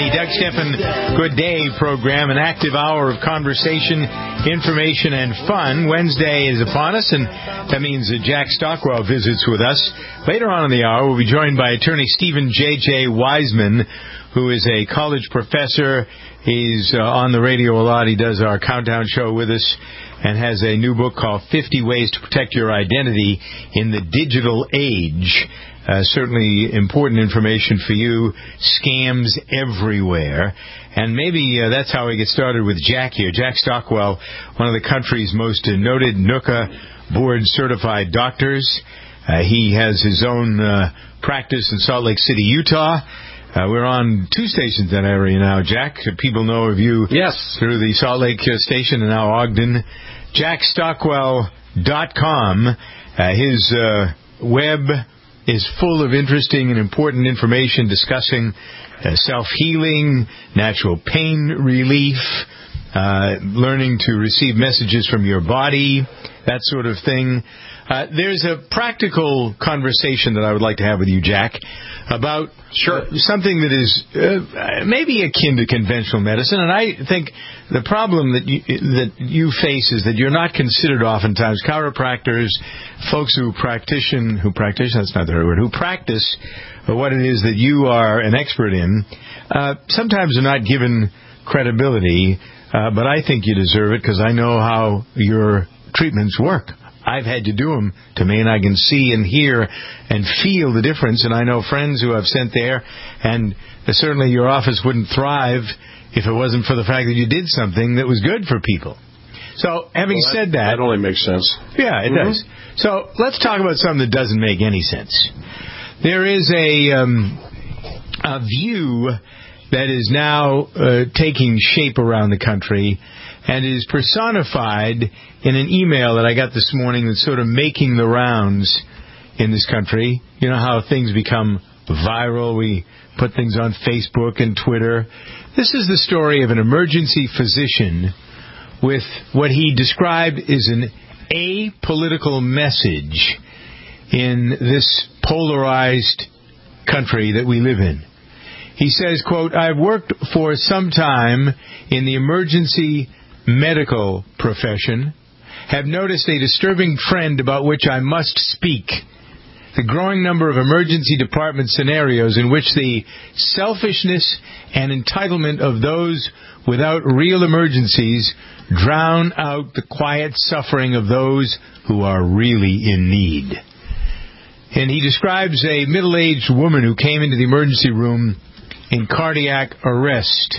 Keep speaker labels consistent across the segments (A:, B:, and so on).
A: the Doug Stephan Good Day program, an active hour of conversation, information, and fun. Wednesday is upon us, and that means that Jack Stockwell visits with us. Later on in the hour, we'll be joined by attorney Stephen J.J. Wiseman, who is a college professor. He's on the radio a lot. He does our Countdown show with us and has a new book called 50 Ways to Protect Your Identity in the Digital Age. Certainly important information for you. Scams everywhere. And maybe that's how we get started with Jack here. Jack Stockwell, one of the country's most noted NUCA board-certified doctors. He has his own practice in Salt Lake City, Utah. We're on two stations in that area now, Jack. People know of you through the Salt Lake station and now Ogden. JackStockwell.com. His web is full of interesting and important information discussing self-healing, natural pain relief, learning to receive messages from your body, that sort of thing. There's a practical conversation that I would like to have with you, Jack, about something that is maybe akin to conventional medicine. And I think the problem that you face is that you're not considered oftentimes. Chiropractors, folks who practice what it is that you are an expert in, sometimes are not given credibility, but I think you deserve it because I know how your treatments work. I've had to do them to me, and I can see and hear and feel the difference. And I know friends who I've sent there, and certainly your office wouldn't thrive if it wasn't for the fact that you did something that was good for people. So, having said that
B: only makes sense.
A: Yeah, it does. So, let's talk about something that doesn't make any sense. There is a view that is now taking shape around the country and is personified in an email that I got this morning that's sort of making the rounds in this country. You know how things become viral. We put things on Facebook and Twitter. This is the story of an emergency physician with what he described as an apolitical message in this polarized country that we live in. He says, quote, "I've worked for some time in the emergency medical profession, have noticed a disturbing trend about which I must speak. The growing number of emergency department scenarios in which the selfishness and entitlement of those without real emergencies drown out the quiet suffering of those who are really in need." And he describes a middle-aged woman who came into the emergency room in cardiac arrest.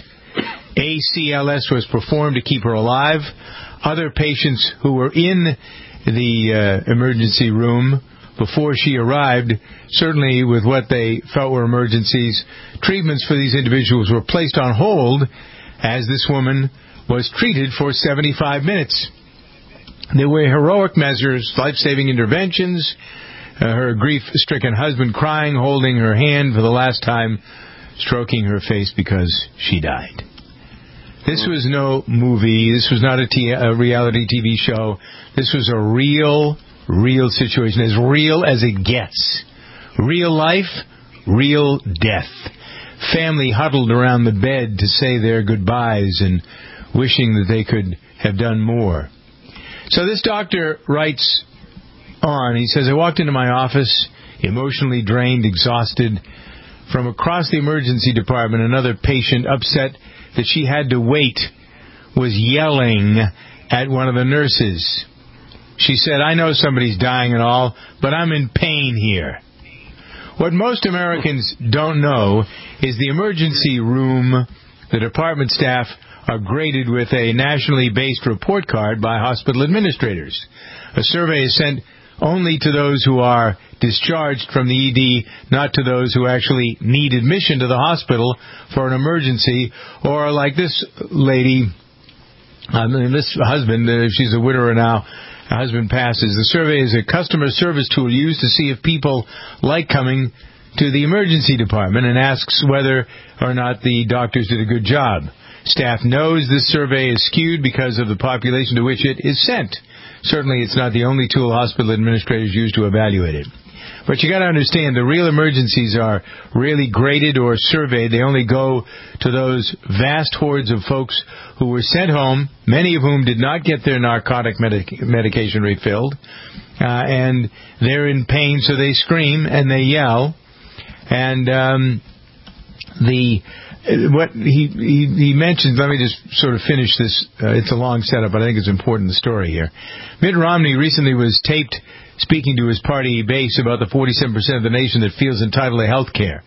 A: ACLS was performed to keep her alive. Other patients who were in the emergency room before she arrived, certainly with what they felt were emergencies, treatments for these individuals were placed on hold as this woman was treated for 75 minutes. There were heroic measures, life-saving interventions, her grief-stricken husband crying, holding her hand for the last time, stroking her face because she died. This was no movie. This was not a reality TV show. This was a real situation, as real as it gets. Real life, real death. Family huddled around the bed to say their goodbyes and wishing that they could have done more. So this doctor writes on. He says, "I walked into my office, emotionally drained, exhausted. From across the emergency department, another patient, upset that she had to wait, was yelling at one of the nurses. She said, 'I know somebody's dying and all, but I'm in pain here.' What most Americans don't know is the emergency room, the department staff are graded with a nationally based report card by hospital administrators. A survey is sent only to those who are discharged from the ED, not to those who actually need admission to the hospital for an emergency, or like this lady, this husband, she's a widower now, her husband passes. The survey is a customer service tool used to see if people like coming to the emergency department and asks whether or not the doctors did a good job. Staff knows this survey is skewed because of the population to which it is sent. Certainly, it's not the only tool hospital administrators use to evaluate it. But you got to understand, the real emergencies are really graded or surveyed. They only go to those vast hordes of folks who were sent home, many of whom did not get their narcotic medication refilled, and they're in pain, so they scream and they yell. And what he mentioned, let me just sort of finish this. It's a long setup, but I think it's important, the story here. Mitt Romney recently was taped speaking to his party base about the 47% of the nation that feels entitled to health care,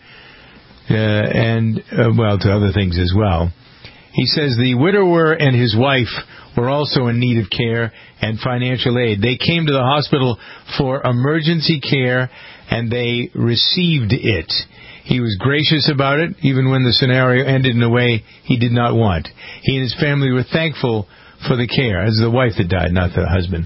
A: and to other things as well. He says the widower and his wife were also in need of care and financial aid. They came to the hospital for emergency care, and they received it. He was gracious about it, even when the scenario ended in a way he did not want. He and his family were thankful for the care. It's the wife that died, not the husband.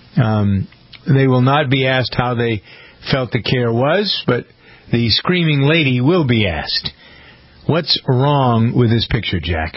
A: They will not be asked how they felt the care was, but the screaming lady will be asked. What's wrong with this picture, Jack?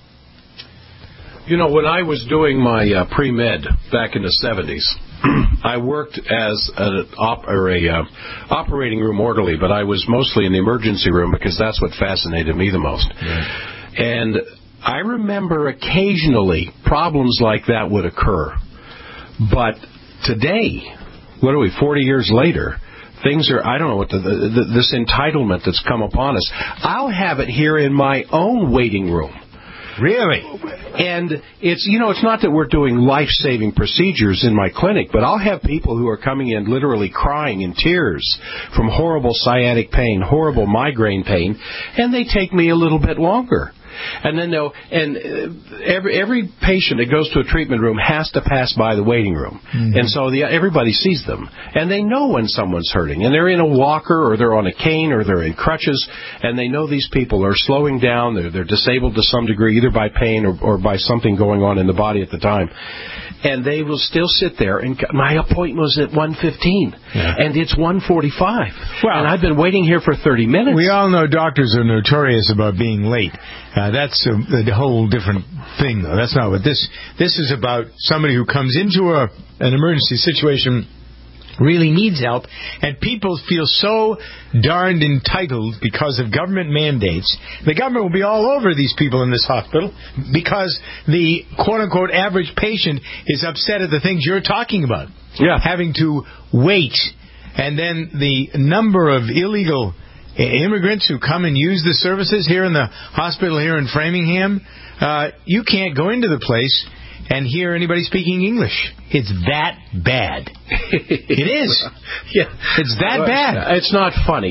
B: You know, when I was doing my pre-med back in the 70s, I worked as an operating room orderly, but I was mostly in the emergency room because that's what fascinated me the most. Right. And I remember occasionally problems like that would occur. But today, what are we, 40 years later, things are, I don't know what this entitlement that's come upon us. I'll have it here in my own waiting room.
A: Really?
B: And it's not that we're doing life-saving procedures in my clinic, but I'll have people who are coming in literally crying in tears from horrible sciatic pain, horrible migraine pain, and they take me a little bit longer. And then every patient that goes to a treatment room has to pass by the waiting room. Mm-hmm. And so everybody sees them. And they know when someone's hurting. And they're in a walker, or they're on a cane, or they're in crutches, and they know these people are slowing down. They're disabled to some degree, either by pain or by something going on in the body at the time. And they will still sit there. And my appointment was at 1:15, and it's 1:45. Well, and I've been waiting here for 30 minutes.
A: We all know doctors are notorious about being late. That's a whole different thing, though. That's not what this is about. Somebody who comes into an emergency situation, really needs help, and people feel so darned entitled because of government mandates. The government will be all over these people in this hospital because the quote-unquote average patient is upset at the things you're talking about.
B: Yeah.
A: Having to wait, and then the number of illegal immigrants who come and use the services here in the hospital here in Framingham, you can't go into the place and hear anybody speaking English. It's that bad. It is.
B: Yeah,
A: it's that bad.
B: It's not funny.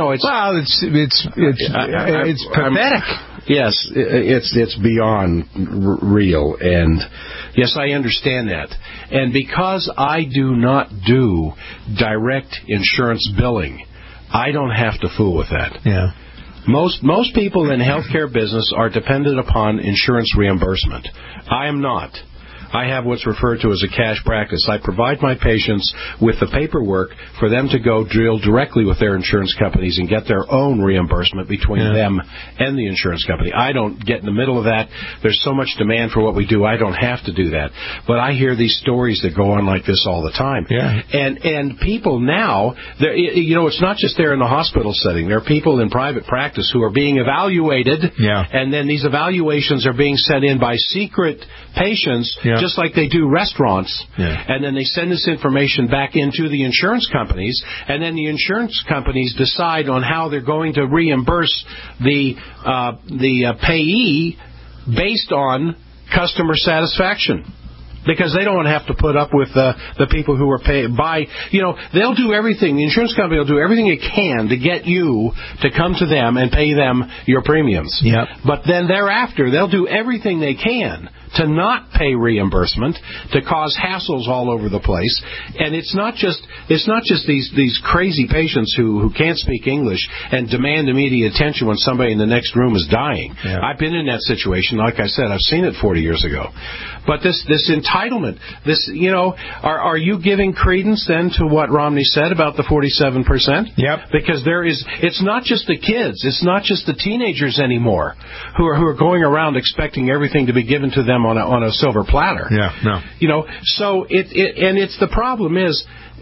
A: It's pathetic.
B: Yes, it's beyond real, and yes, I understand that. And because I do not do direct insurance billing, I don't have to fool with that.
A: Yeah.
B: Most people in healthcare business are dependent upon insurance reimbursement. I am not. I have what's referred to as a cash practice. I provide my patients with the paperwork for them to go deal directly with their insurance companies and get their own reimbursement between them and the insurance company. I don't get in the middle of that. There's so much demand for what we do, I don't have to do that. But I hear these stories that go on like this all the time.
A: Yeah.
B: And people now, it's not just there in the hospital setting. There are people in private practice who are being evaluated, and then these evaluations are being sent in by secret patients, just like they do restaurants, and then they send this information back into the insurance companies, and then the insurance companies decide on how they're going to reimburse the payee based on customer satisfaction. Because they don't want to have to put up with the people who are paid by, they'll do everything. The insurance company will do everything it can to get you to come to them and pay them your premiums.
A: Yep.
B: But then thereafter, they'll do everything they can to not pay reimbursement, to cause hassles all over the place. And it's not just these crazy patients who can't speak English and demand immediate attention when somebody in the next room is dying.
A: Yeah.
B: I've been in that situation. Like I said, I've seen it 40 years ago. But this entitlement, are you giving credence then to what Romney said about the 47%?
A: Yep.
B: Because it's not just the kids, it's not just the teenagers anymore who are going around expecting everything to be given to them on a silver platter.
A: Yeah, no.
B: So it's the problem is,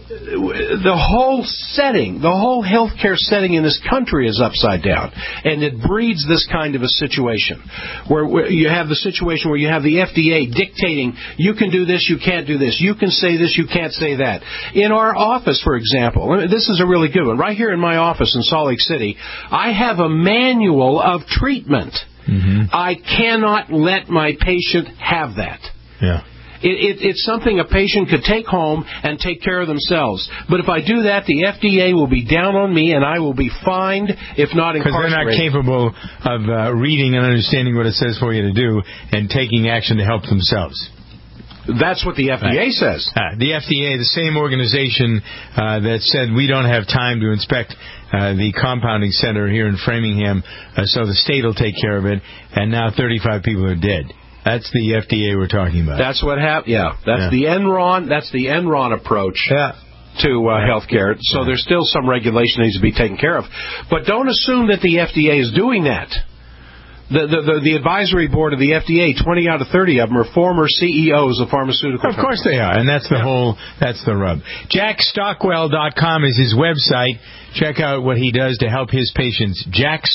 B: the whole setting, the whole healthcare setting in this country is upside down, and it breeds this kind of a situation where you have the situation where you have the FDA dictating you can do this, you can't do this, you can say this, you can't say that. In our office, for example, this is a really good one. Right here in my office in Salt Lake City, I have a manual of treatment. Mm-hmm. I cannot let my patient have that.
A: Yeah.
B: It's something a patient could take home and take care of themselves. But if I do that, the FDA will be down on me, and I will be fined, if not incarcerated.
A: Because they're not capable of reading and understanding what it says for you to do and taking action to help themselves.
B: That's what the FDA says.
A: The FDA, the same organization that said we don't have time to inspect the compounding center here in Framingham, so the state will take care of it, and now 35 people are dead. That's the FDA we're talking about.
B: That's what happened. Yeah, that's the Enron. That's the Enron approach to healthcare. So there's still some regulation that needs to be taken care of. But don't assume that the FDA is doing that. The advisory board of the FDA, 20 out of 30 of them are former CEOs of pharmaceutical companies.
A: Of course they are, and that's that's the rub. JackStockwell.com is his website. Check out what he does to help his patients.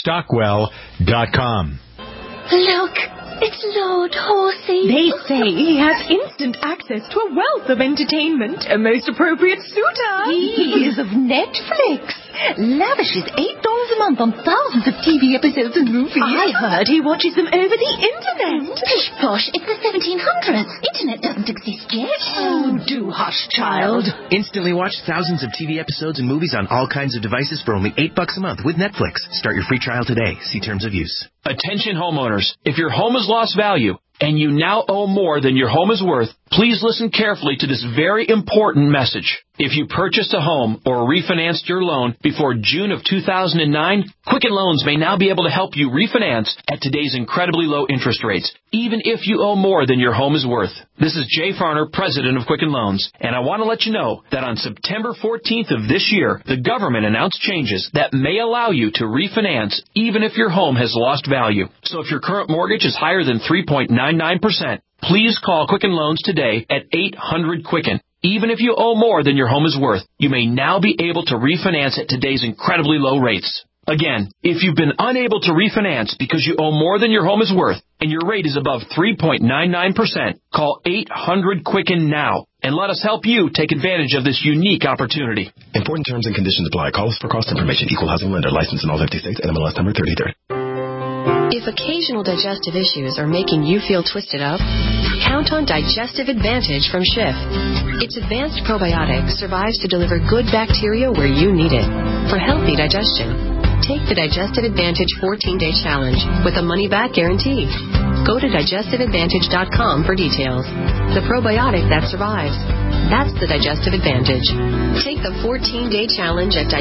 A: JackStockwell.com.
C: Look, it's Lord Horsey.
D: They say he has instant access to a wealth of entertainment, a most appropriate suitor.
C: He is of Netflix. Lavishes $8 a month on thousands of TV episodes and movies.
D: I heard he watches them over the internet.
C: Pish posh, it's the 1700s. Internet doesn't exist yet.
D: Oh, do hush, child.
E: Instantly watch thousands of TV episodes and movies on all kinds of devices for only $8 a month with Netflix. Start your free trial today. See terms of use.
F: Attention homeowners. If your home has lost value and you now owe more than your home is worth, please listen carefully to this very important message. If you purchased a home or refinanced your loan before June of 2009, Quicken Loans may now be able to help you refinance at today's incredibly low interest rates, even if you owe more than your home is worth. This is Jay Farner, president of Quicken Loans, and I want to let you know that on September 14th of this year, the government announced changes that may allow you to refinance even if your home has lost value. So if your current mortgage is higher than 3.99%, please call Quicken Loans today at 800-QUICKEN. Even if you owe more than your home is worth, you may now be able to refinance at today's incredibly low rates. Again, if you've been unable to refinance because you owe more than your home is worth and your rate is above 3.99%, call 800-QUICKEN now and let us help you take advantage of this unique opportunity.
G: Important terms and conditions apply. Call us for cost information. Equal housing lender. Licensed in all 50 states. NMLS number 3030.
H: If occasional digestive issues are making you feel twisted up, count on Digestive Advantage from Schiff. Its advanced probiotic survives to deliver good bacteria where you need it for healthy digestion. Take the Digestive Advantage 14-day challenge with a money-back guarantee. Go to digestiveadvantage.com for details. The probiotic that survives. That's the Digestive Advantage. Take the 14-day challenge at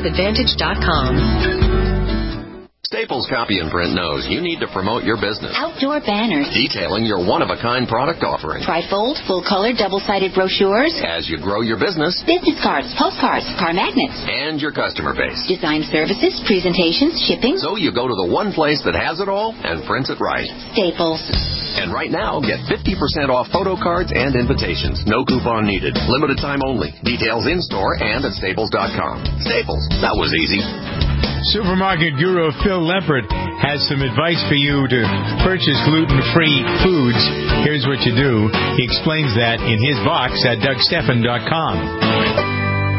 H: digestiveadvantage.com.
I: Staples Copy and Print knows you need to promote your business.
C: Outdoor banners.
I: Detailing your one-of-a-kind product offering.
C: Trifold, full-color, double-sided brochures.
I: As you grow your business.
C: Business cards, postcards, car magnets.
I: And your customer base.
C: Design services, presentations, shipping.
I: So you go to the one place that has it all and prints it right.
C: Staples.
I: And right now, get 50% off photo cards and invitations. No coupon needed. Limited time only. Details in-store and at Staples.com. Staples. That was easy.
A: Supermarket guru Phil Lempert has some advice for you to purchase gluten-free foods. Here's what you do. He explains that in his box at DougStephan.com.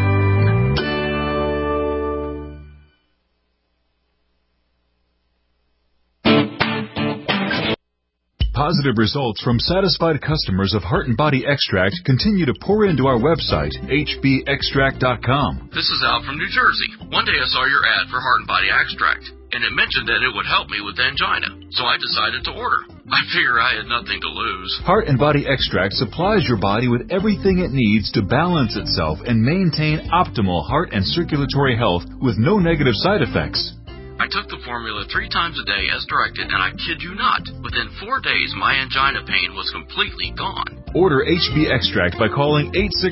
J: Positive results from satisfied customers of Heart and Body Extract continue to pour into our website, hbextract.com.
K: This is Al from New Jersey. One day I saw your ad for Heart and Body Extract, and it mentioned that it would help me with angina, so I decided to order. I figure I had nothing to lose.
J: Heart and Body Extract supplies your body with everything it needs to balance itself and maintain optimal heart and circulatory health with no negative side effects.
K: I took the formula 3 times a day as directed, and I kid you not, within 4 days my angina pain was completely gone.
J: Order HB Extract by calling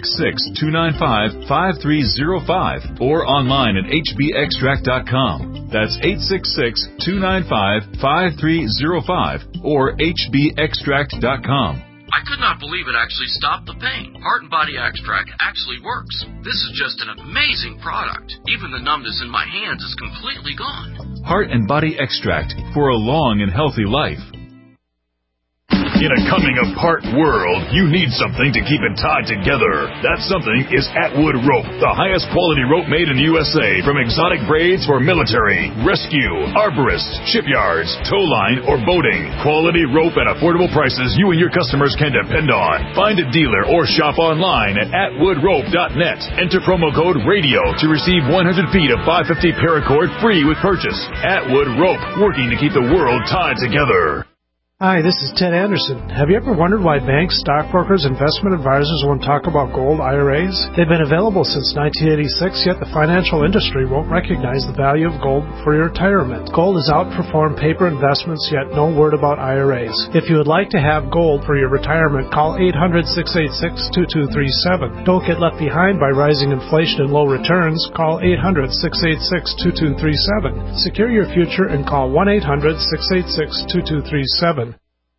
J: 866-295-5305 or online at hbextract.com. That's 866-295-5305 or hbextract.com.
K: I could not believe it actually stopped the pain. Heart and Body Extract actually works. This is just an amazing product. Even the numbness in my hands is completely gone.
J: Heart and Body Extract for a long and healthy life.
L: In a coming-apart world, you need something to keep it tied together. That something is Atwood Rope, the highest quality rope made in the USA, from exotic braids for military, rescue, arborists, shipyards, tow line, or boating. Quality rope at affordable prices you and your customers can depend on. Find a dealer or shop online at atwoodrope.net. Enter promo code RADIO to receive 100 feet of 550 paracord free with purchase. Atwood Rope, working to keep the world tied together.
M: Hi, this is Ted Anderson. Have you ever wondered why banks, stockbrokers, investment advisors won't talk about gold IRAs? They've been available since 1986, yet the financial industry won't recognize the value of gold for your retirement. Gold has outperformed paper investments, yet no word about IRAs. If you would like to have gold for your retirement, call 800-686-2237. Don't get left behind by rising inflation and low returns. Call 800-686-2237. Secure your future and call 1-800-686-2237.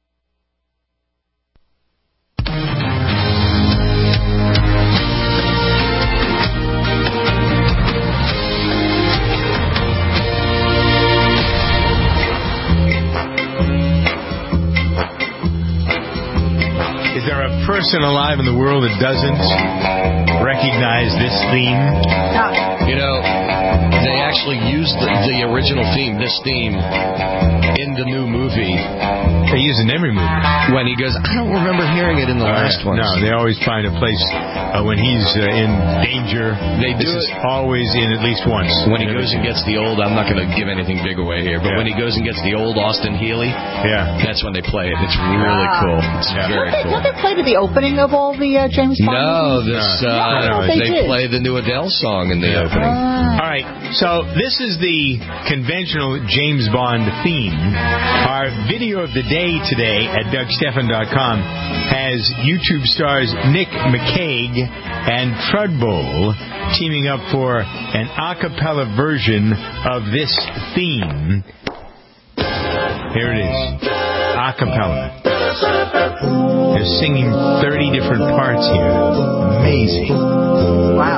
A: Person alive in the world that doesn't recognize this theme?
N: You know, they actually used the original theme, this theme, in the new movie.
A: They use it in every movie.
N: When he goes, I don't remember hearing it in the last one.
A: No, they always find a place when he's in danger.
N: They do it
A: always in at least once.
N: When he goes and gets the old, I'm not going to give anything big away here, but when he goes and gets the old Austin Healey, that's when they play it. It's really cool. It's very cool.
O: Don't they play to the opening of all the James Bond movies?
N: They play the new Adele song in the opening.
A: All right, so this is the conventional James Bond theme. Our video of the day today at DougStephan.com has YouTube stars Nick McCaig and Trudbull teaming up for an a cappella version of this theme. Here it is, a cappella. They're singing 30 different parts here. Amazing.
O: Wow.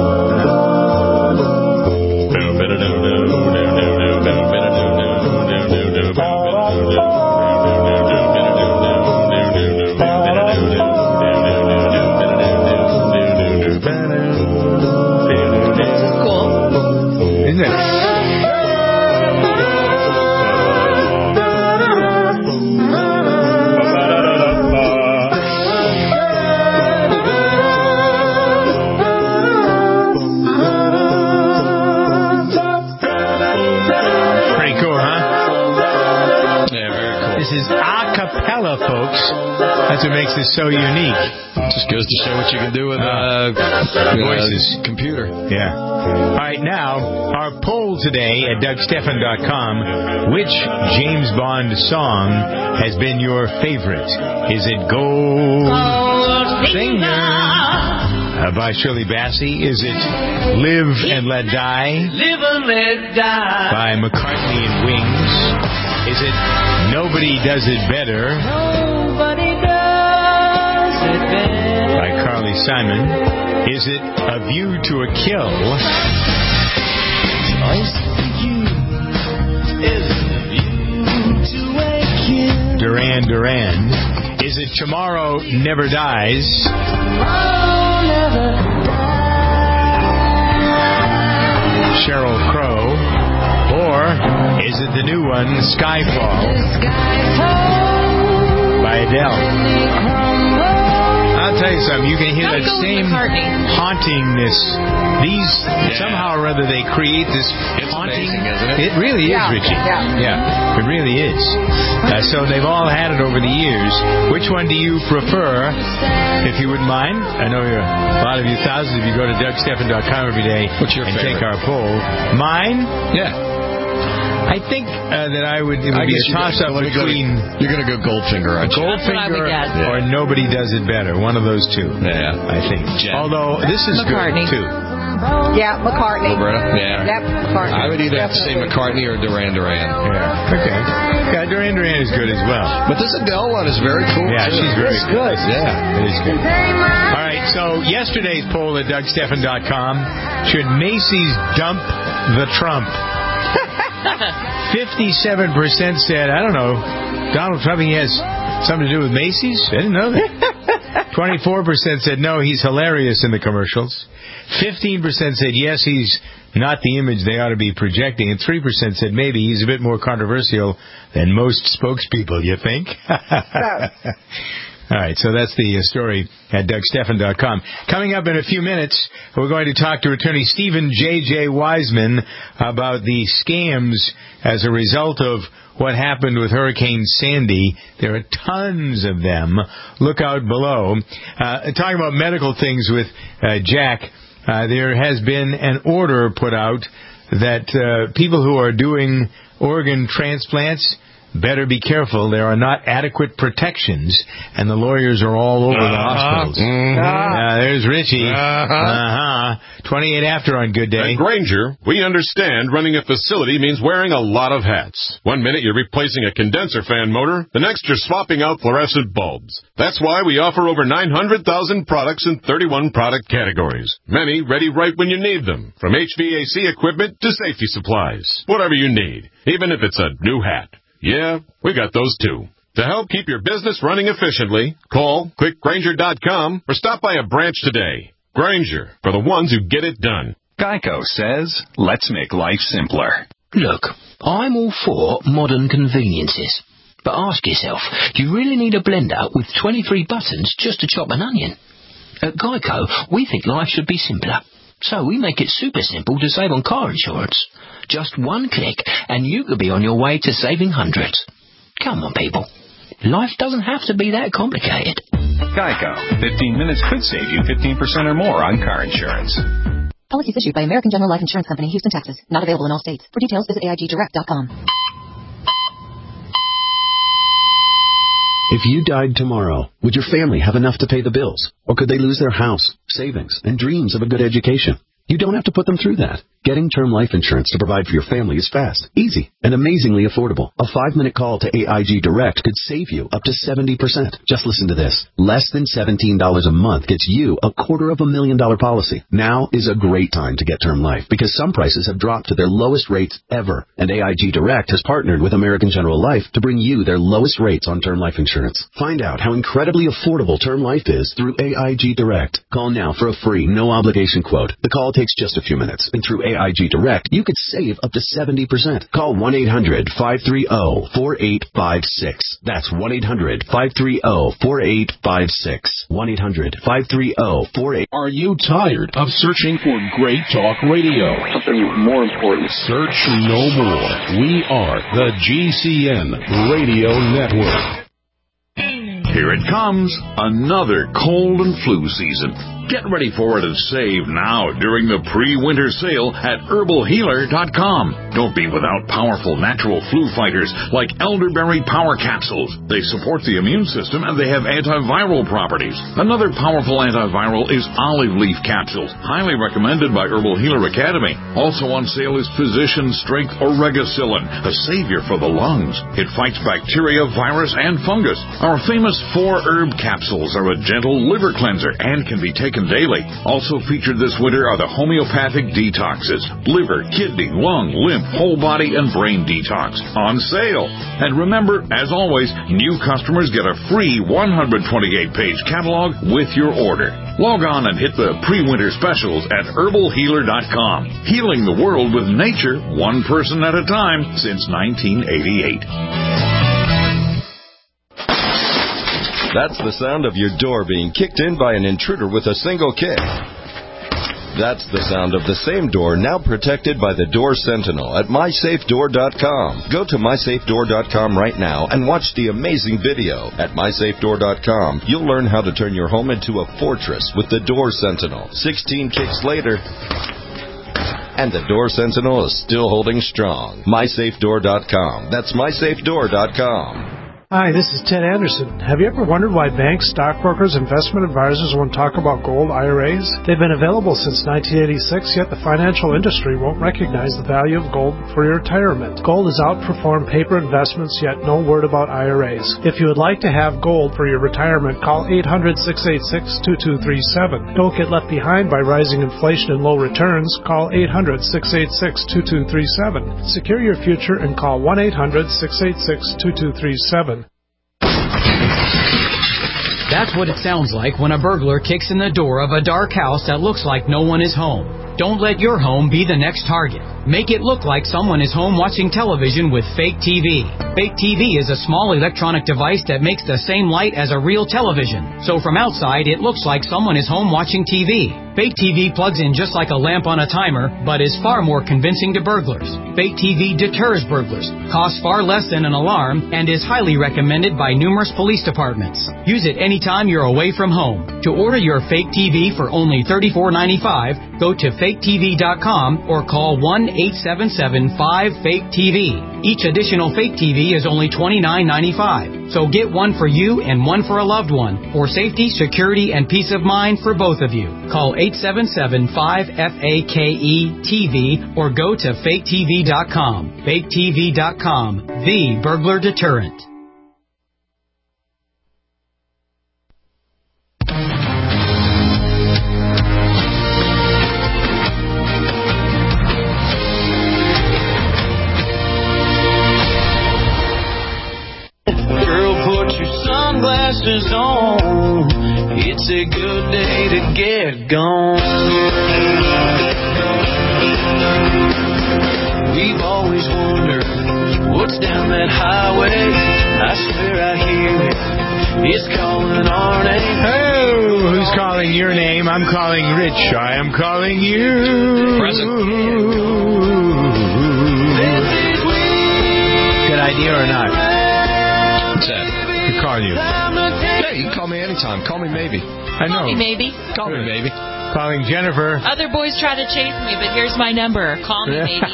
A: This is cool. Isn't it? Folks, that's what makes this so unique.
N: Just goes to show what you can do with
A: voices,
N: computer.
A: Yeah. All right, now our poll today at DougStephan.com: which James Bond song has been your favorite? Is it Goldfinger by Shirley Bassey? Is it Live and Let Die?
P: Live and Let Die
A: by McCartney and Wings? Is it Nobody Does It Better?
P: Nobody does it better
A: by Carly Simon? Is it A View to a Kill?
P: Choice for you is A View to a Kill.
A: Duran Duran. Is it Tomorrow Never Dies?
P: Tomorrow Never Dies.
A: Sheryl Crow. Or is it the new one, Skyfall by Adele? I'll tell you something, you can hear that same hauntingness. These, somehow or other, they create this haunting.
N: Amazing, isn't it?
A: It really is, Richie. Yeah, it really is. So they've all had it over the years. Which one do you prefer, if you wouldn't mind? I know a lot of you, thousands of you, go to DougStephan.com every day and take our poll. Mine?
N: Yeah.
A: I think that it would be a toss-up between...
N: You're going to go Goldfinger, aren't you?
A: Goldfinger or Nobody Does It Better. One of those two.
N: Yeah.
A: I think. Although, this is
O: McCartney.
A: good, too.
O: Yeah, McCartney.
N: Roberta? Yeah.
O: Yep, McCartney.
N: I would either have to say McCartney or Duran Duran.
A: Yeah. Okay. Yeah, Duran Duran is good as well.
N: But this Adele one is very cool.
A: Yeah,
N: too.
A: she's very good.
N: Yeah.
A: It is good. All right, so yesterday's poll at DougStephan.com, should Macy's dump the Trump? 57% said, I don't know, Donald Trump, he has something to do with Macy's? I didn't know that. 24% said no, he's hilarious in the commercials. 15% said yes, he's not the image they ought to be projecting. And 3% said maybe he's a bit more controversial than most spokespeople, you think? All right, so that's the story at DougStephan.com. Coming up in a few minutes, we're going to talk to attorney Stephen J.J. Wiseman about the scams as a result of what happened with Hurricane Sandy. There are tons of them. Look out below. Talking about medical things with Jack, there has been an order put out that people who are doing organ transplants better be careful. There are not adequate protections, and the lawyers are all over the hospitals. There's Richie. 28 after on Good Day.
Q: At Grainger, we understand running a facility means wearing a lot of hats. 1 minute you're replacing a condenser fan motor, the next you're swapping out fluorescent bulbs. That's why we offer over 900,000 products in 31 product categories. Many ready right when you need them, from HVAC equipment to safety supplies. Whatever you need, even if it's a new hat. Yeah, we got those too. To help keep your business running efficiently, call, click Grainger.com, or stop by a branch today. Grainger, for the ones who get it done.
R: Geico says, let's make life simpler.
S: Look, I'm all for modern conveniences. But ask yourself, do you really need a blender with 23 buttons just to chop an onion? At Geico, we think life should be simpler. So we make it super simple to save on car insurance. Just one click and you could be on your way to saving hundreds. Come on, people. Life doesn't have to be that complicated.
R: Geico. 15 minutes could save you 15% or more on car insurance.
T: Policies issued by American General Life Insurance Company, Houston, Texas. Not available in all states. For details, visit AIGdirect.com.
U: If you died tomorrow, would your family have enough to pay the bills? Or could they lose their house, savings, and dreams of a good education? You don't have to put them through that. Getting term life insurance to provide for your family is fast, easy, and amazingly affordable. A 5-minute call to AIG Direct could save you up to 70%. Just listen to this. Less than $17 a month gets you a $250,000 policy. Now is a great time to get term life because some prices have dropped to their lowest rates ever. And AIG Direct has partnered with American General Life to bring you their lowest rates on term life insurance. Find out how incredibly affordable term life is through AIG Direct. Call now for a free, no-obligation quote. The call takes just a few minutes, and through AIG Direct, you could save up to 70%. Call 1-800-530-4856. That's 1-800-530-4856. 1-800-530-4856.
V: Are you tired of searching for great talk radio? Something more important. Search no more. We are the GCN Radio Network.
L: Here it comes, another cold and flu season. Get ready for it and save now during the pre-winter sale at HerbalHealer.com. Don't be without powerful natural flu fighters like elderberry power capsules. They support the immune system and they have antiviral properties. Another powerful antiviral is olive leaf capsules, highly recommended by Herbal Healer Academy. Also on sale is Physician Strength Oregacillin, a savior for the lungs. It fights bacteria, virus, and fungus. Our famous 4-herb capsules are a gentle liver cleanser and can be taken daily. Also featured this winter are the homeopathic detoxes, liver, kidney, lung, lymph, whole body, and brain detox on sale. And remember, as always, new customers get a free 128-page catalog with your order. Log on and hit the pre-winter specials at HerbalHealer.com. Healing the world with nature, one person at a time since 1988.
W: That's the sound of your door being kicked in by an intruder with a single kick. That's the sound of the same door now protected by the Door Sentinel at MySafeDoor.com. Go to MySafeDoor.com right now and watch the amazing video. At MySafeDoor.com, you'll learn how to turn your home into a fortress with the Door Sentinel. 16 kicks later, and the Door Sentinel is still holding strong. MySafeDoor.com. That's MySafeDoor.com.
M: Hi, this is Ted Anderson. Have you ever wondered why banks, stockbrokers, investment advisors won't talk about gold IRAs? They've been available since 1986, yet the financial industry won't recognize the value of gold for your retirement. Gold has outperformed paper investments, yet no word about IRAs. If you would like to have gold for your retirement, call 800-686-2237. Don't get left behind by rising inflation and low returns. Call 800-686-2237. Secure your future and call 1-800-686-2237.
B: That's what it sounds like when a burglar kicks in the door of a dark house that looks like no one is home. Don't let your home be the next target. Make it look like someone is home watching television with Fake TV. Fake TV is a small electronic device that makes the same light as a real television. So from outside, it looks like someone is home watching TV. Fake TV plugs in just like a lamp on a timer, but is far more convincing to burglars. Fake TV deters burglars, costs far less than an alarm, and is highly recommended by numerous police departments. Use it anytime you're away from home. To order your Fake TV for only $34.95, go to faketv.com or call 1-877-5-FAKE-TV. Each additional Fake TV is only $29.95. So get one for you and one for a loved one, for safety, security, and peace of mind for both of you. Call 877-5-FAKE-TV or go to faketv.com. faketv.com, the burglar deterrent.
P: Girl, put your sunglasses on. It's a good day to get gone. We've always wondered what's down that highway. I swear I hear it. It's calling our name.
A: Oh, who's calling your name? I'm calling Rich. I am calling you.
N: Present.
A: Good idea or not?
N: What's that?
A: To call you.
N: Yeah, you can call me anytime. Call me maybe.
A: I know.
D: Call me maybe.
N: Call me maybe.
A: Calling Jennifer.
D: Other boys try to chase me, but here's my number. Call me maybe.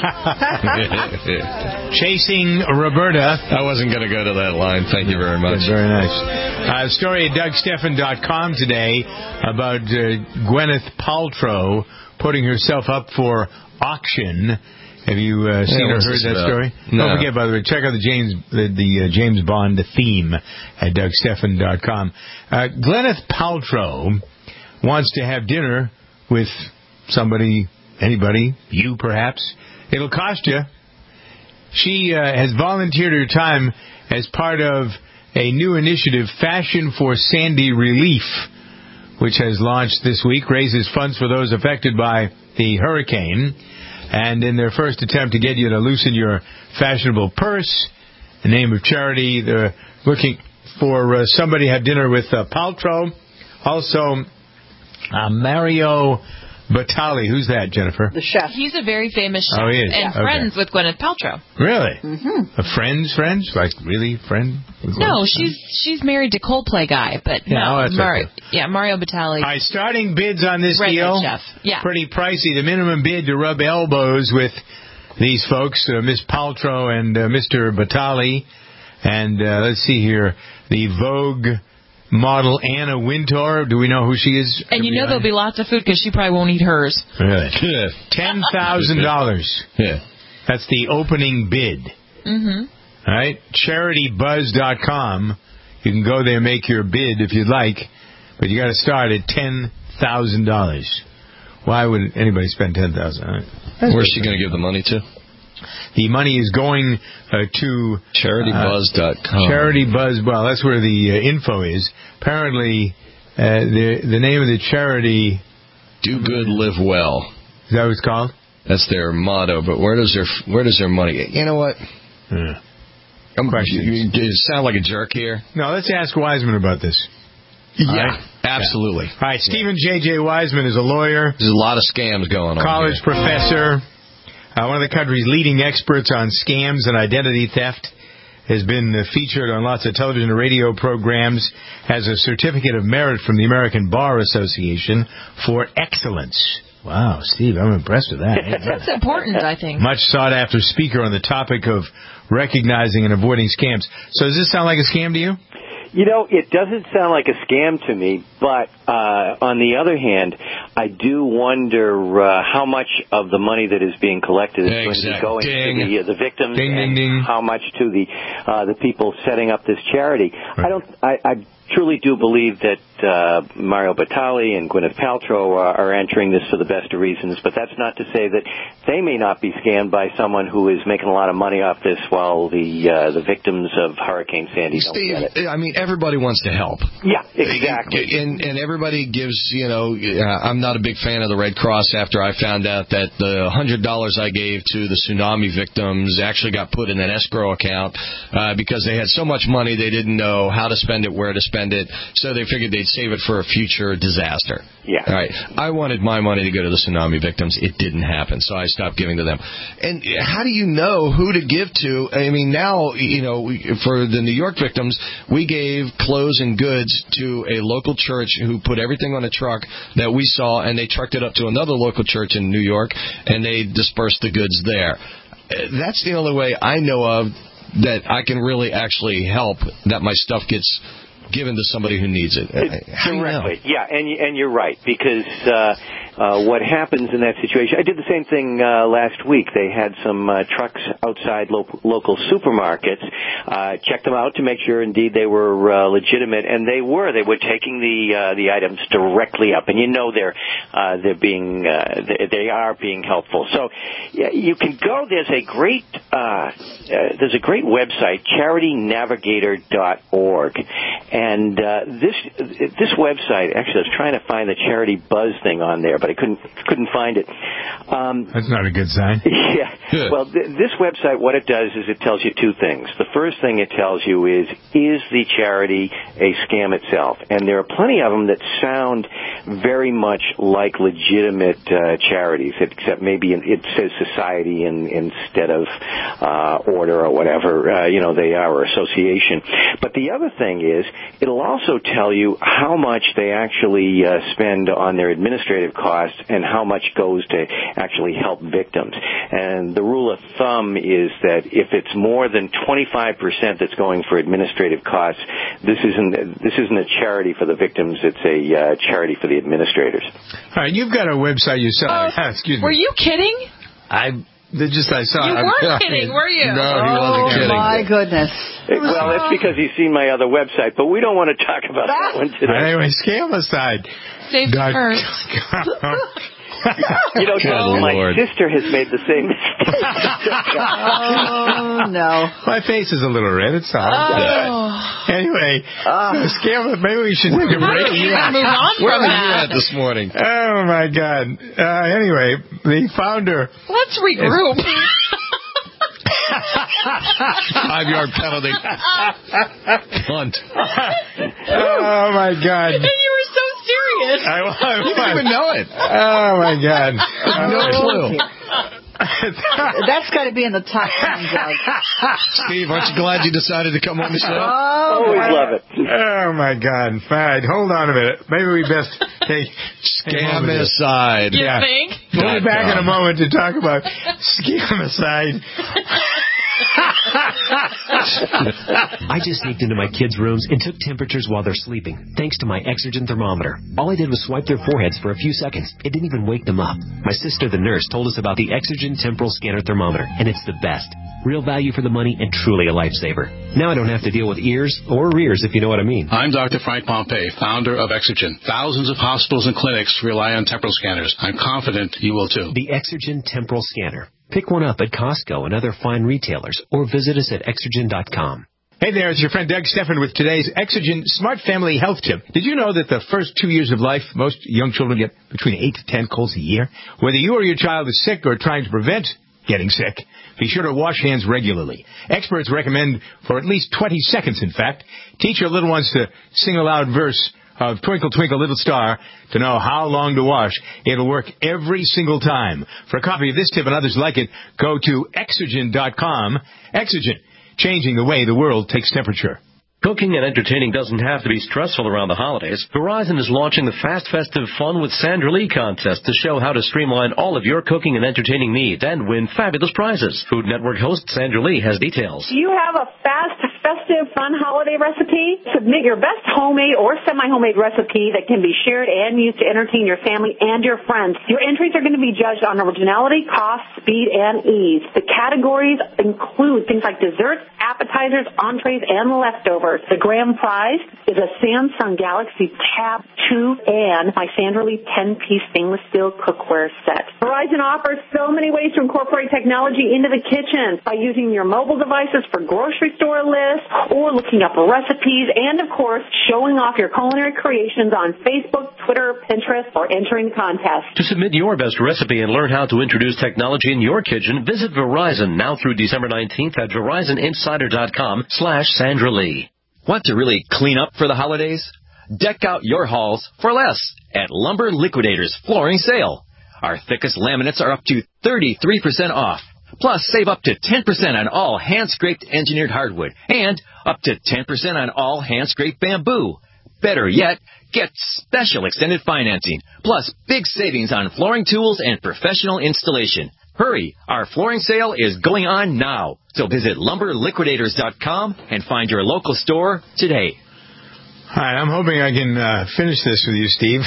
A: Chasing Roberta.
N: I wasn't going to go to that line. Thank you very much.
A: Very nice. Story at DougStephan.com today about Gwyneth Paltrow putting herself up for auction. Have you seen or heard that story?
N: No.
A: Don't forget, by the way, check out the James Bond theme at DougStephan.com. Gwyneth Paltrow wants to have dinner with somebody, anybody, you perhaps. It'll cost you. She has volunteered her time as part of a new initiative, Fashion for Sandy Relief, which has launched this week, raises funds for those affected by the hurricane. And in their first attempt to get you to loosen your fashionable purse, the name of charity, they're looking for somebody to have dinner with Paltrow. Also, Mario Batali. Who's that, Jennifer?
O: The chef.
D: He's a very famous chef.
A: Oh, he is?
D: And
A: Okay.
D: friends with Gwyneth Paltrow.
A: Really?
D: Mm-hmm.
A: A friends? Like, really? Friend?
D: No, she's married to Coldplay guy, but
A: Yeah,
D: no,
A: oh, that's
D: Mario,
A: okay.
D: yeah, Mario Batali.
A: All right, starting bids on this
D: Redhead
A: deal.
D: chef. Yeah.
A: Pretty pricey. The minimum bid to rub elbows with these folks, Miss Paltrow and Mr. Batali. And let's see here. The Vogue model Anna Wintour. Do we know who she is?
D: And you know there'll be lots of food because she probably won't eat hers.
A: Really? $10,000.
N: Yeah.
A: That's the opening bid.
D: Mm-hmm.
A: All right? CharityBuzz.com. You can go there and make your bid if you'd like, but you got to start at $10,000. Why would anybody spend $10,000?
N: Where's she going to give the money to?
A: The money is going to
N: CharityBuzz.com.
A: CharityBuzz. Well, that's where the info is. Apparently, the name of the charity.
N: Do good, live well.
A: Is that what it's called?
N: That's their motto. But where does their money? You know what?
A: Yeah.
N: You sound like a jerk here.
A: No, let's ask Wiseman about this.
N: Yeah, absolutely.
A: All right, Stephen J.J. Wiseman is a lawyer.
N: There's a lot of scams going on.
A: College professor. One of the country's leading experts on scams and identity theft. Has been featured on lots of television and radio programs. Has a certificate of merit from the American Bar Association for excellence. Wow, Steve, I'm impressed with that.
D: That's important, I think.
A: Much sought after speaker on the topic of recognizing and avoiding scams. So does this sound like a scam to you?
E: You know, it doesn't sound like a scam to me, but on the other hand, I do wonder how much of the money that is being collected is going to be going to the victims, and how much to the people setting up this charity. Right. I truly do believe that Mario Batali and Gwyneth Paltrow are entering this for the best of reasons, but that's not to say that they may not be scammed by someone who is making a lot of money off this while the victims of Hurricane Sandy don't get it.
N: I mean, everybody wants to help.
E: Yeah, exactly.
N: And everybody gives, I'm not a big fan of the Red Cross after I found out that the $100 I gave to the tsunami victims actually got put in an escrow account because they had so much money they didn't know how to spend it, where to spend it, so they figured they'd save it for a future disaster.
E: Yeah.
N: All right. I wanted my money to go to the tsunami victims. It didn't happen, so I stopped giving to them. And how do you know who to give to? I mean, now, for the New York victims, we gave clothes and goods to a local church who put everything on a truck that we saw, and they trucked it up to another local church in New York, and they dispersed the goods there. That's the only way I know of that I can really actually help that my stuff gets given to somebody who needs it.
E: Directly, yeah, and you're right, because what happens in that situation, I did the same thing last week. They had some trucks outside local supermarkets, checked them out to make sure indeed they were legitimate, and they were taking the items directly up, and they are being helpful. So yeah, you can go. There's a great website, charitynavigator.org. And this website, actually, I was trying to find the Charity Buzz thing on there, but I couldn't find it.
A: That's not a good sign.
E: Yeah. Good. Well, this website, what it does is it tells you two things. The first thing it tells you is the charity a scam itself? And there are plenty of them that sound very much like legitimate charities, except maybe it says society instead of order or whatever, they are, or association. But the other thing is, it'll also tell you how much they actually spend on their administrative costs and how much goes to actually help victims. And the rule of thumb is that if it's more than 25% that's going for administrative costs, this isn't a charity for the victims, it's a charity for the administrators.
A: All right, you've got a website yourself. Excuse me.
D: Were you kidding?
A: I saw.
D: You weren't kidding, were you?
N: No, he wasn't kidding.
O: Oh, my goodness.
E: Well, that's because he's seen my other website, but we don't want to talk about that one today.
A: Anyway, Scamicide.
D: Save the hurt.
E: My sister has made the same mistake.
O: Oh, no.
A: My face is a little red. It's all right. Anyway, maybe we should take a break.
D: Move on from
N: Where were
D: that.
N: you at this morning?
A: Oh, my God. Anyway, the founder...
D: Let's regroup.
N: 5-yard penalty. Punt.
A: Oh, my God.
D: And you were so serious.
A: I
N: you didn't even know it.
A: Oh, my God.
N: No clue.
O: That's got to be in the top 10, Doug.
N: Steve, aren't you glad you decided to come on the show?
E: Always love it.
A: Oh, my God. All right, hold on a minute. Maybe we best take
N: Scamicide.
D: You think?
A: We'll be back in a moment to talk about Scamicide.
F: I just sneaked into my kids' rooms and took temperatures while they're sleeping, thanks to my Exergen thermometer. All I did was swipe their foreheads for a few seconds. It didn't even wake them up. My sister, the nurse, told us about the Exergen temporal scanner thermometer, and it's the best. Real value for the money and truly a lifesaver. Now I don't have to deal with ears or rears, if you know what I mean.
G: I'm Dr. Frank Pompey, founder of Exergen. Thousands of hospitals and clinics rely on temporal scanners. I'm confident you will too.
F: The Exergen temporal scanner. Pick one up at Costco and other fine retailers, or visit us at Exergen.com.
A: Hey there, it's your friend Doug Stephan with today's Exergen Smart Family Health Tip. Did you know that the first 2 years of life, most young children get between 8 to 10 colds a year? Whether you or your child is sick or trying to prevent getting sick, be sure to wash hands regularly. Experts recommend for at least 20 seconds, in fact. Teach your little ones to sing a loud verse of Twinkle, Twinkle, Little Star to know how long to wash. It'll work every single time. For a copy of this tip and others like it, go to Exergen.com. Exergen, changing the way the world takes temperature.
F: Cooking and entertaining doesn't have to be stressful around the holidays. Verizon is launching the Fast Festive Fun with Sandra Lee contest to show how to streamline all of your cooking and entertaining needs and win fabulous prizes. Food Network host Sandra Lee has details.
C: Do you have a fast, festive, fun holiday recipe? Submit your best homemade or semi-homemade recipe that can be shared and used to entertain your family and your friends. Your entries are going to be judged on originality, cost, speed, and ease. The categories include things like desserts, appetizers, entrees, and leftovers. The grand prize is a Samsung Galaxy Tab 2 and my Sandra Lee 10-piece stainless steel cookware set. Verizon offers so many ways to incorporate technology into the kitchen by using your mobile devices for grocery store lists or looking up recipes and, of course, showing off your culinary creations on Facebook, Twitter, Pinterest, or entering the contest.
F: To submit your best recipe and learn how to introduce technology in your kitchen, visit Verizon now through December 19th at VerizonInsider.com/Sandra Lee.
H: Want to really clean up for the holidays? Deck out your halls for less at Lumber Liquidators Flooring Sale. Our thickest laminates are up to 33% off. Plus, save up to 10% on all hand-scraped engineered hardwood and up to 10% on all hand-scraped bamboo. Better yet, get special extended financing, plus big savings on flooring tools and professional installation. Hurry, our flooring sale is going on now. So visit LumberLiquidators.com and find your local store today.
A: All right, I'm hoping I can finish this with you, Steve.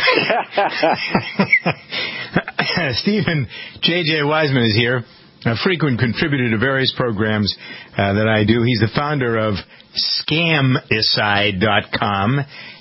A: Stephen J.J. Wiseman is here, a frequent contributor to various programs that I do. He's the founder of Scamicide.com,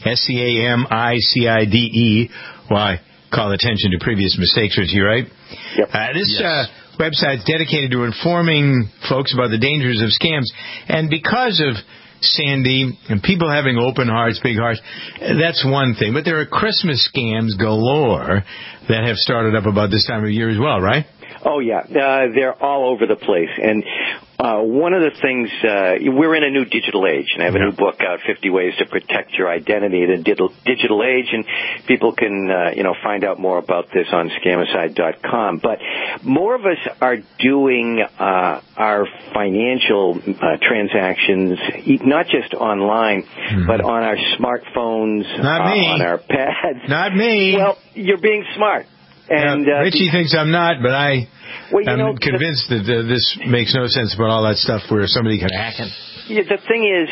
A: SCAMICIDE. Well, I call attention to previous mistakes with you, right?
E: Yep.
A: This website's dedicated to informing folks about the dangers of scams. And because of Sandy and people having open hearts, big hearts, that's one thing. But there are Christmas scams galore that have started up about this time of year as well, right?
E: Oh, yeah. They're all over the place. And one of the things, we're in a new digital age, and I have a new book out, 50 Ways to Protect Your Identity in a Digital Age, and people can, find out more about this on Scamicide.com. But more of us are doing our financial transactions, not just online, but on our smartphones, on our pads.
A: Not me.
E: Well, you're being smart. And
A: Richie thinks I'm not, but I'm convinced that this makes no sense about all that stuff where somebody can hack it.
E: Yeah, the thing is,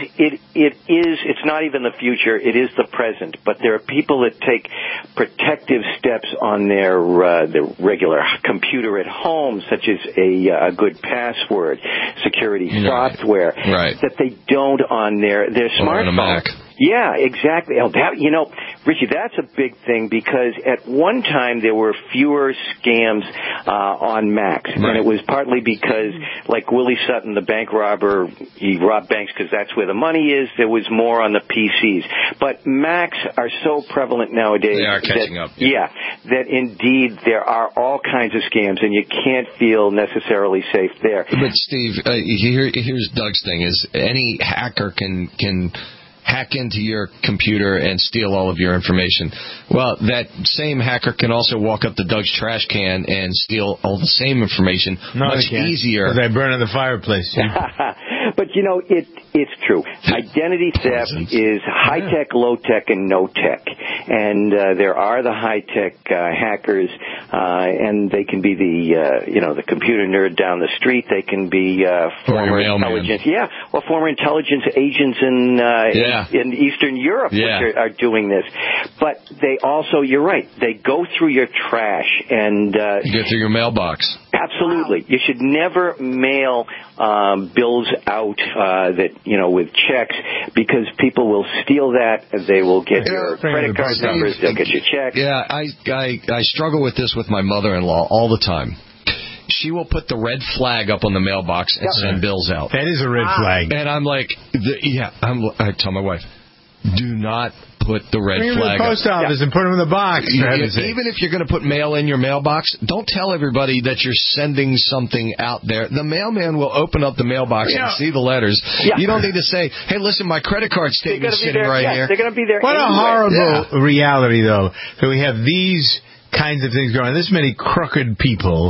E: it's not even the future, it is the present. But there are people that take protective steps on their regular computer at home, such as a good password, security software, that they don't on their smartphone.
N: On a Mac.
E: Yeah, exactly. Oh, Richie, that's a big thing because at one time there were fewer scams on Macs, and it was partly because, like Willie Sutton, the bank robber, he robbed banks because that's where the money is. There was more on the PCs, but Macs are so prevalent nowadays.
N: They are catching up.
E: Yeah, that indeed there are all kinds of scams, and you can't feel necessarily safe there.
N: But Steve, here's Doug's thing: is any hacker can hack into your computer and steal all of your information. Well, that same hacker can also walk up to Doug's trash can and steal all the same information much easier.
A: Because I burn in the fireplace.
E: But, it's true. Identity theft is high-tech, low-tech, and no-tech. And there are the high-tech hackers, and they can be the computer nerd down the street. They can be former intelligence, former intelligence agents in Eastern Europe, which are doing this. But they also, you're right, they go through your trash and
N: you go through your mailbox.
E: Absolutely. You should never mail bills out with checks, because people will steal that. They will get your credit card numbers. They'll get your checks.
N: Yeah, I struggle with this with my mother-in-law all the time. She will put the red flag up on the mailbox and send bills out.
A: That is a red flag.
N: And I'm like, I tell my wife, do not put the red flag
A: up. Post office and put them in the box.
N: Even if you're going to put mail in your mailbox, don't tell everybody that you're sending something out there. The mailman will open up the mailbox and see the letters. You don't need to say, hey, listen, my credit card statement's sitting right here.
E: They're going to be there.
A: What a horrible reality, though, that we have these kinds of things going on. This many crooked people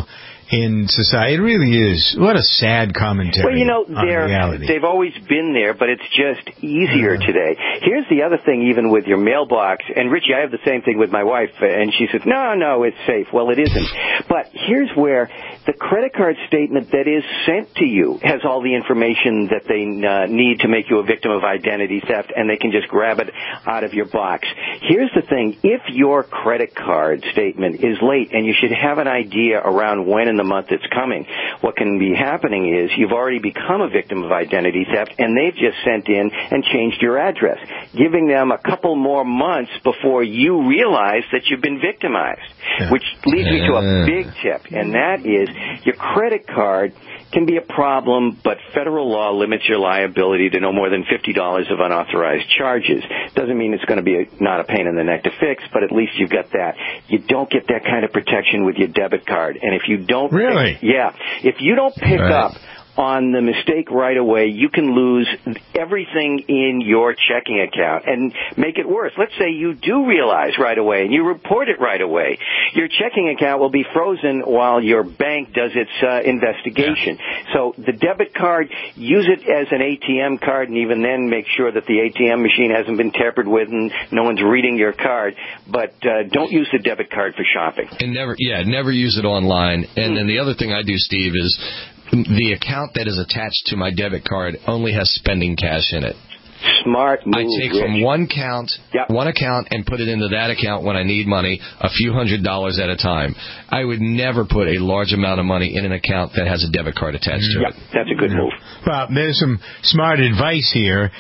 A: in society. It really is. What a sad commentary on reality.
E: They've always been there, but it's just easier today. Here's the other thing, even with your mailbox, and Richie, I have the same thing with my wife, and she says, no, it's safe. Well, it isn't. But here's where the credit card statement that is sent to you has all the information that they need to make you a victim of identity theft, and they can just grab it out of your box. Here's the thing. If your credit card statement is late, and you should have an idea around when in the month it's coming, what can be happening is you've already become a victim of identity theft, and they've just sent in and changed your address, giving them a couple more months before you realize that you've been victimized, which leads me to a big tip, and that is your credit card can be a problem, but federal law limits your liability to no more than $50 of unauthorized charges. Doesn't mean it's going to be not a pain in the neck to fix, but at least you've got that. You don't get that kind of protection with your debit card. And if you don't...
A: Really?
E: If you don't pick up on the mistake right away, you can lose everything in your checking account and make it worse. Let's say you do realize right away and you report it right away. Your checking account will be frozen while your bank does its investigation. So the debit card, use it as an ATM card, and even then make sure that the ATM machine hasn't been tampered with and no one's reading your card. But don't use the debit card for shopping.
N: And never use it online. And then the other thing I do, Steve, is the account that is attached to my debit card only has spending cash in it.
E: Smart move,
N: I take from one account and put it into that account when I need money, a few $100s at a time. I would never put a large amount of money in an account that has a debit card attached to it.
E: That's a good move.
A: Well, there's some smart advice here.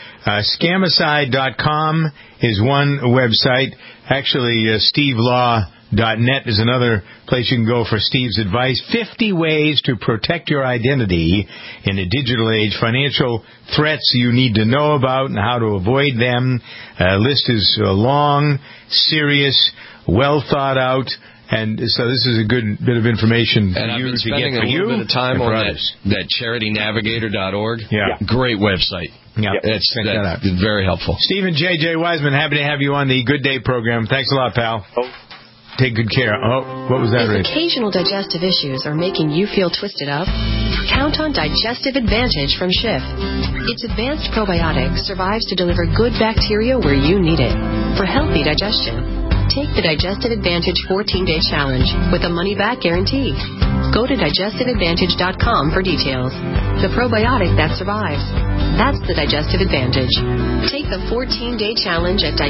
A: Scamicide.com is one website. Actually, SteveLaw.net is another place you can go for Steve's advice. 50 ways to protect your identity in a digital age. Financial threats you need to know about and how to avoid them. List is long, serious, well thought out. And so this is a good bit of information for
N: and
A: you
N: I've been
A: to
N: spending
A: get for
N: a little
A: you
N: bit of time
A: and
N: on
A: for others.
N: that charitynavigator.org.
A: Yeah.
N: Great website.
A: Yeah,
N: that's very helpful.
A: Stephen J.J. Wiseman, happy to have you on the Good Day program. Thanks a lot, pal. Take good care. What was that,
I: If
A: Rich?
I: occasional digestive issues are making you feel twisted up, count on Digestive Advantage from Schiff. Its advanced probiotic survives to deliver good bacteria where you need it for healthy digestion. Take the Digestive Advantage 14-Day Challenge with a money-back guarantee. Go to digestiveadvantage.com for details. The probiotic that survives. That's the Digestive Advantage. Take the 14-Day Challenge at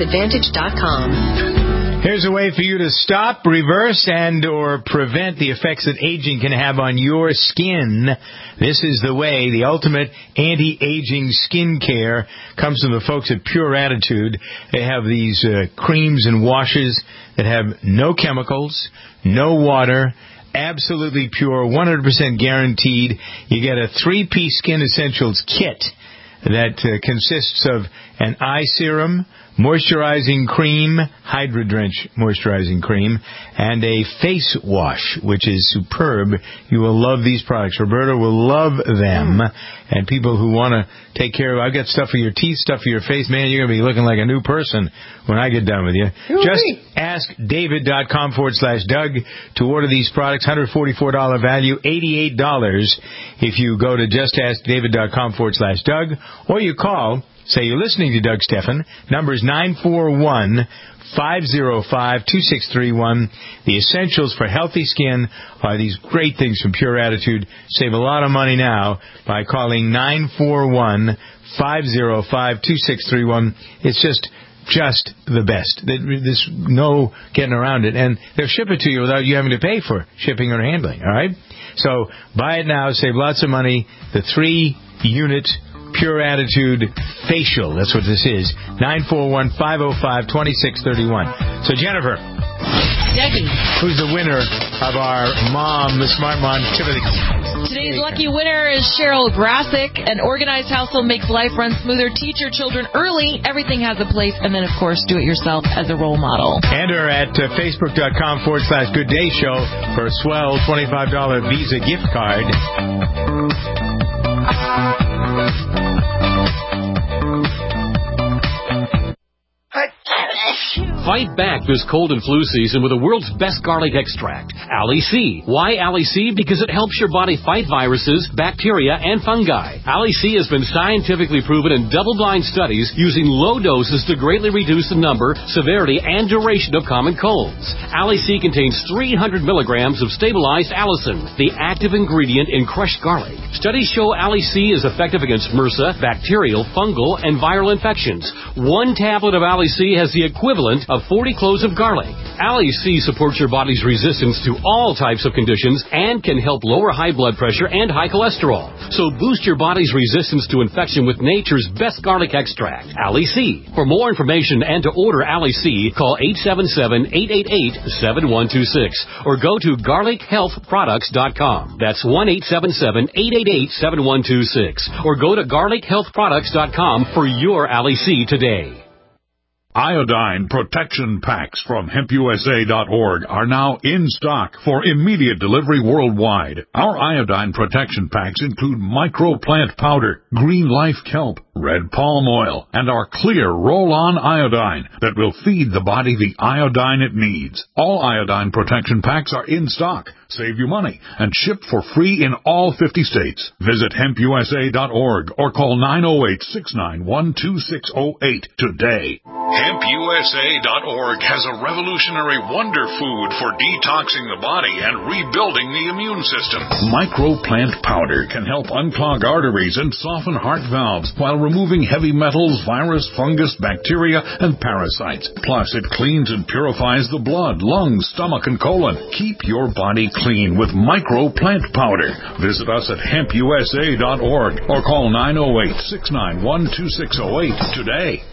I: digestiveadvantage.com.
A: Here's a way for you to stop, reverse, and or prevent the effects that aging can have on your skin. This is the way. The ultimate anti-aging skin care comes from the folks at Pure Attitude. They have these creams and washes that have no chemicals, no water, absolutely pure, 100% guaranteed. You get a 3-piece Skin Essentials kit that consists of an eye serum, moisturizing cream, Hydra Drench moisturizing cream, and a face wash, which is superb. You will love these products. Roberta will love them. And people who want to take care of, I've got stuff for your teeth, stuff for your face. Man, you're going to be looking like a new person when I get done with you. Just ask David.com/Doug to order these products. $144 value, $88 if you go to justaskdavid.com/Doug, or you call. Say you're listening to Doug Stephan. Number is 941-505-2631. The essentials for healthy skin are these great things from Pure Attitude. Save a lot of money now by calling 941-505-2631. It's just the best. There's no getting around it. And they'll ship it to you without you having to pay for shipping or handling. All right? So buy it now. Save lots of money. The 3-unit Pure Attitude Facial. That's what this is. 941-505-2631. So, Jennifer.
D: Debbie.
A: Who's the winner of our the Smart Mom Activity?
D: Today's lucky winner is Cheryl Grassick. An organized household makes life run smoother. Teach your children early. Everything has a place. And then, of course, do it yourself as a role model.
A: Enter at Facebook.com/Good Day Show for a swell $25 Visa gift card.
J: Fight back this cold and flu season with the world's best garlic extract, Ali C. Why Ali C? Because it helps your body fight viruses, bacteria, and fungi. Ali C has been scientifically proven in double-blind studies using low doses to greatly reduce the number, severity, and duration of common colds. Ali C contains 300 milligrams of stabilized allicin, the active ingredient in crushed garlic. Studies show Ali C is effective against MRSA, bacterial, fungal, and viral infections. One tablet of Ali C has the equivalent of 40 cloves of garlic. Ali C supports your body's resistance to all types of conditions and can help lower high blood pressure and high cholesterol. So boost your body's resistance to infection with nature's best garlic extract, Ali C. For more information and to order Ali C, call 877-888-7126 or go to garlichealthproducts.com. That's 1-877-888-7126 or go to garlichealthproducts.com for your Ali C today.
K: Iodine protection packs from hempusa.org are now in stock for immediate delivery worldwide. Our iodine protection packs include microplant powder, green life kelp, red palm oil, and our clear roll-on iodine that will feed the body the iodine it needs. All iodine protection packs are in stock. Save you money and ship for free in all 50 states. Visit hempusa.org or call 908-691-2608 today. HempUSA.org has a revolutionary wonder food for detoxing the body and rebuilding the immune system. Microplant powder can help unclog arteries and soften heart valves while removing heavy metals, virus, fungus, bacteria, and parasites. Plus, it cleans and purifies the blood, lungs, stomach, and colon. Keep your body clean with Microplant powder. Visit us at HempUSA.org or call 908-691-2608 today.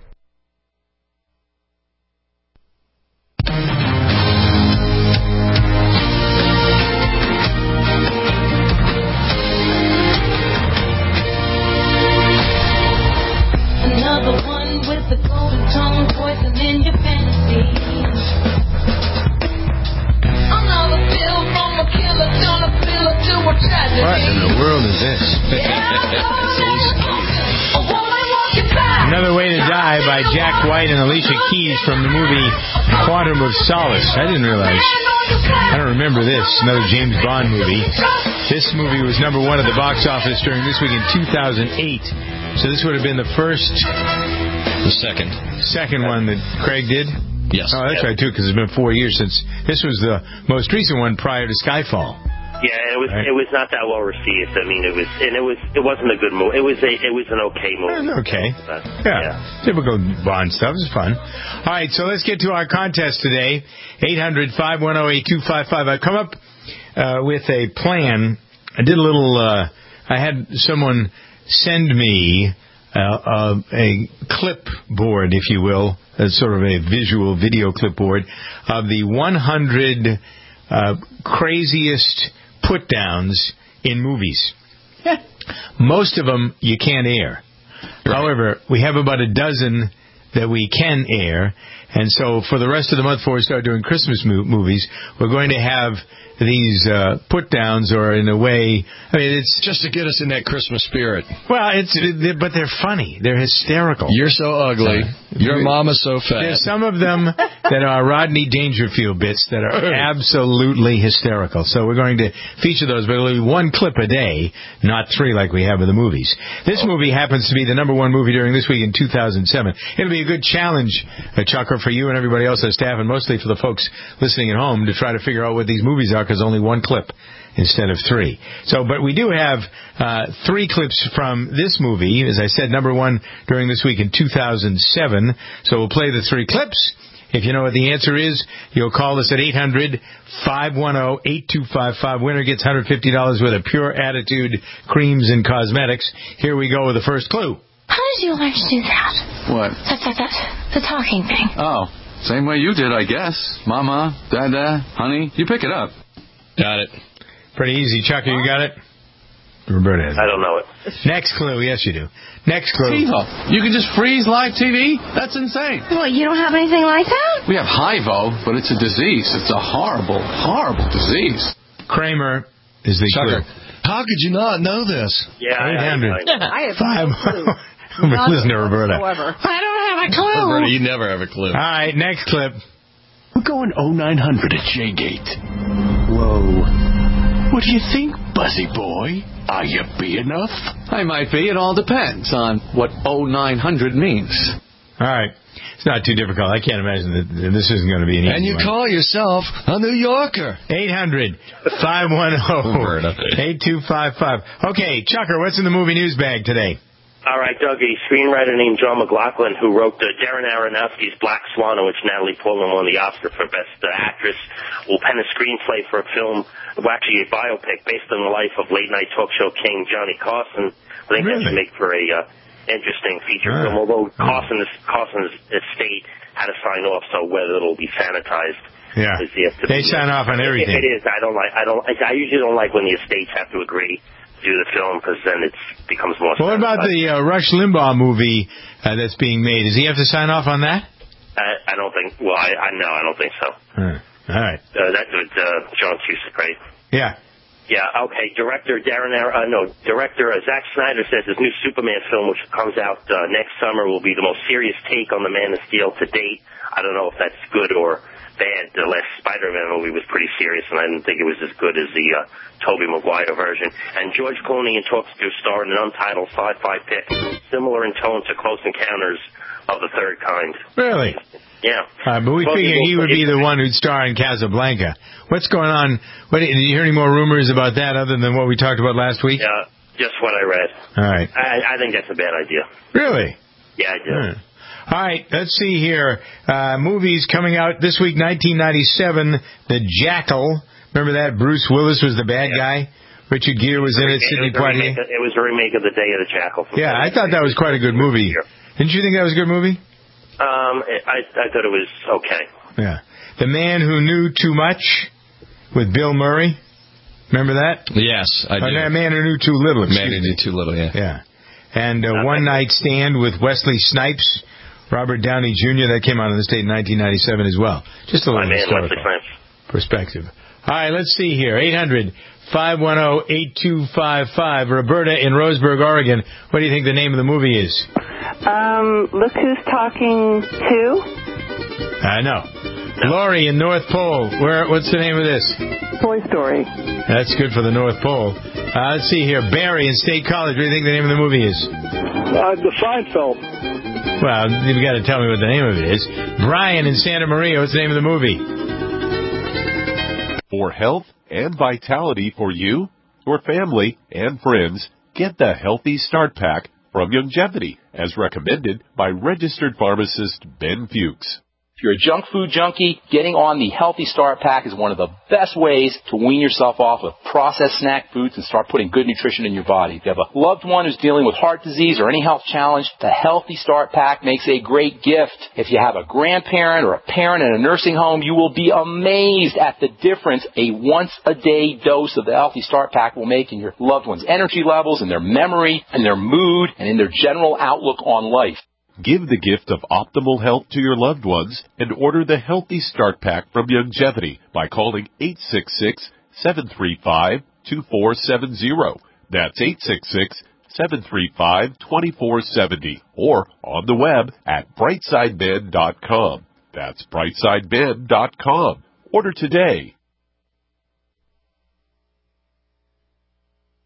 A: What in the world is this? Another Way to Die by Jack White and Alicia Keys from the movie Quantum of Solace. I didn't realize. I don't remember this. Another James Bond movie. This movie was number one at the box office during this week in 2008. So this would have been the first...
N: The second one that Craig did?
A: Yes. Oh, that's right, too, because it's been 4 years since... This was the most recent one prior to Skyfall.
Q: Yeah, it was not that well received. I mean, it wasn't a good movie. It was an okay movie.
A: Okay. Yeah. Typical Bond stuff. It's fun. All right, so let's get to our contest today. 800-510-8255. I come up with a plan. I did a little. I had someone send me a clipboard, if you will, sort of a visual video clipboard of the 100 craziest put-downs in movies. Most of them you can't air. Right. However, we have about a dozen that we can air, and so for the rest of the month before we start doing Christmas movies, we're going to have these put-downs, or in a way, I mean, it's
N: just to get us in that Christmas spirit.
A: Well, but they're funny. They're hysterical.
N: You're so ugly. Your mama's so fat.
A: There's some of them that are Rodney Dangerfield bits that are absolutely hysterical. So we're going to feature those, but it'll be one clip a day, not three like we have in the movies. This movie happens to be the number one movie during this week in 2007. It'll be a good challenge, Chucker, for you and everybody else on staff, and mostly for the folks listening at home, to try to figure out what these movies are, because only one clip instead of three. So, but we do have three clips from this movie, as I said, number one during this week in 2007. So we'll play the three clips. If you know what the answer is, you'll call us at 800-510-8255. Winner gets $150 worth of Pure Attitude creams and cosmetics. Here we go with the first clue.
X: How did you learn to do that?
Y: What?
X: The talking thing.
Y: Oh, same way you did, I guess. Mama, Dada, honey, you pick it up.
N: Got it.
A: Pretty easy. Chucker, you got it? Roberta has it.
Q: I don't know it.
A: Next clue. Yes, you do. Next clue.
Y: TiVo. You can just freeze live TV? That's insane.
X: What, you don't have anything like that?
Y: We have HIVO, but it's a disease. It's a horrible, horrible disease.
A: Kramer is the
N: Chucker.
A: clue.
N: How could you not know this?
Q: Yeah,
A: 800.
X: I have no clue.
A: Listen to Roberta.
X: I don't
A: have a clue.
N: Roberta, you never have a clue.
A: All right, next clip.
R: We're going 0900 at Shaygate. Whoa. What do you think, Buzzy Boy? Are you big enough?
Y: I might be. It all depends on what 0900 means.
A: All right. It's not too difficult. I can't imagine that this isn't going to be an easy
N: And you
A: one.
N: call yourself a New Yorker.
A: 800-510-8255. Okay, Chucker, what's in the movie news bag today?
Q: All right, Doug, a screenwriter named John McLaughlin, who wrote Darren Aronofsky's Black Swan, in which Natalie Portman won the Oscar for Best Actress, will pen a screenplay for a film, well, actually a biopic, based on the life of late-night talk show king Johnny Carson. I think that should make for a interesting feature film, although Carson's estate had to sign off, so whether it'll be sanitized.
A: Yeah, they sign off on everything.
Q: If it is, I usually don't like when the estates have to agree to do the film, because then it becomes more.
A: Well, what about the Rush Limbaugh movie that's being made? Does he have to sign off on that?
Q: I don't think. Well, I don't think so.
A: All right.
Q: That's with John Cusack, right?
A: Yeah.
Q: Yeah. Okay. Director Zack Snyder says his new Superman film, which comes out next summer, will be the most serious take on the Man of Steel to date. I don't know if that's good or bad. The last Spider-Man movie was pretty serious, and I didn't think it was as good as the Tobey Maguire version. And George Clooney in talks to star in an untitled sci-fi pick, similar in tone to Close Encounters of the Third Kind.
A: Really?
Q: Yeah.
A: But we figured he would be the one who'd star in Casablanca. What's going on? Did you hear any more rumors about that other than what we talked about last week?
Q: Yeah, just what I read.
A: All right.
Q: I think that's a bad idea.
A: Really?
Q: Yeah, I do.
A: All right, let's see here. Movies coming out this week, 1997, The Jackal. Remember that? Bruce Willis was the bad guy. Richard Gere was in it. Sidney Poitier.
Q: It was a remake of The Day of the Jackal.
A: Yeah, I thought that was quite a good movie. Didn't you think that was a good movie?
Q: I thought it was okay.
A: Yeah. The Man Who Knew Too Much with Bill Murray. Remember that?
N: Yes, I do.
A: Man Who Knew Too Little.
N: Man Who Knew Too Little, yeah.
A: Yeah. And One Night Stand with Wesley Snipes, Robert Downey Jr. That came out in the state in 1997 as well. Just a little historical perspective. All right, let's see here. 800-510-8255. Roberta in Roseburg, Oregon. What do you think the name of the movie is?
S: Look Who's Talking To?
A: No. Lori in North Pole. What's the name of this?
S: Toy Story.
A: That's good for the North Pole. Let's see here. Barry in State College. What do you think the name of the movie is?
T: The Seinfeld.
A: Well, you've got to tell me what the name of it is. Brian in Santa Maria. What's the name of the movie?
U: For health and vitality for you, your family, and friends, get the Healthy Start Pack from Youngevity, as recommended by registered pharmacist Ben Fuchs.
V: If you're a junk food junkie, getting on the Healthy Start Pack is one of the best ways to wean yourself off of processed snack foods and start putting good nutrition in your body. If you have a loved one who's dealing with heart disease or any health challenge, the Healthy Start Pack makes a great gift. If you have a grandparent or a parent in a nursing home, you will be amazed at the difference a once-a-day dose of the Healthy Start Pack will make in your loved one's energy levels, in their memory, in their mood, and in their general outlook on life.
U: Give the gift of optimal health to your loved ones and order the Healthy Start Pack from Youngevity by calling 866-735-2470. That's 866-735-2470. Or on the web at brightsideben.com. That's brightsideben.com. Order today.